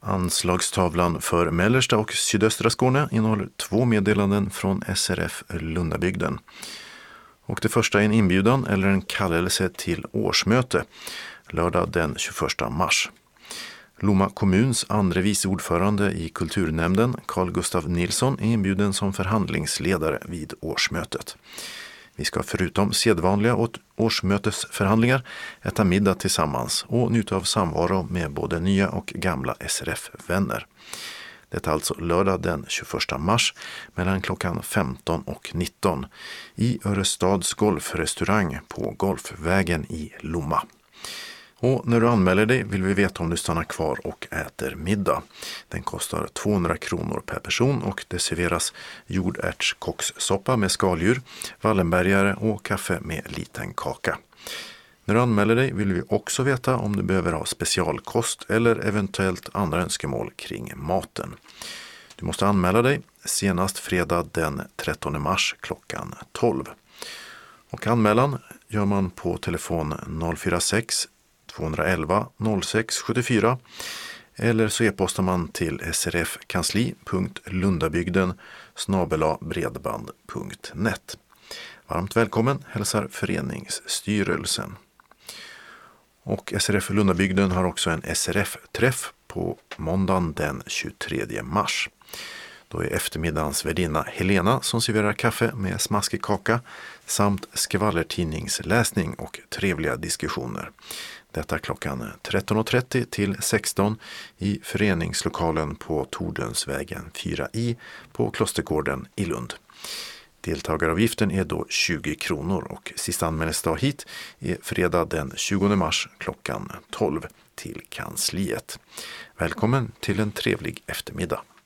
Anslagstavlan för mellersta och sydöstra Skåne innehåller 2 meddelanden från SRF Lundabygden. Och det första är en inbjudan eller en kallelse till årsmöte lördag den 21 mars. Lomma kommuns andre vice ordförande i kulturnämnden, Carl Gustav Nilsson, är inbjuden som förhandlingsledare vid årsmötet. Vi ska förutom sedvanliga årsmötesförhandlingar äta middag tillsammans och njuta av samvaro med både nya och gamla SRF-vänner. Det är alltså lördag den 21 mars mellan klockan 15 och 19 i Örestads golfrestaurang på Golfvägen i Lomma. Och när du anmäler dig vill vi veta om du stannar kvar och äter middag. Den kostar 200 kronor per person och det serveras jordärtskockssoppa med skaldjur, wallenbergare och kaffe med liten kaka. När du anmäler dig vill vi också veta om du behöver ha specialkost eller eventuellt andra önskemål kring maten. Du måste anmäla dig senast fredag den 13 mars klockan 12. Och anmälan gör man på telefon 046 211 06 74 eller så e-postar man till srfkansli.lundabygden@bredband.net. Varmt välkommen hälsar föreningsstyrelsen. Och SRF Lundabygden har också en SRF-träff på måndagen den 23 mars. Då är eftermiddagens värdinna Helena som serverar kaffe med smaskig kaka samt skvallertidningsläsning och trevliga diskussioner. Detta klockan 13.30 till 16 i föreningslokalen på Tordensvägen 4i på Klostergården i Lund. Deltagaravgiften är då 20 kronor och sista anmälningsdag hit är fredag den 20 mars klockan 12 till kansliet. Välkommen till en trevlig eftermiddag.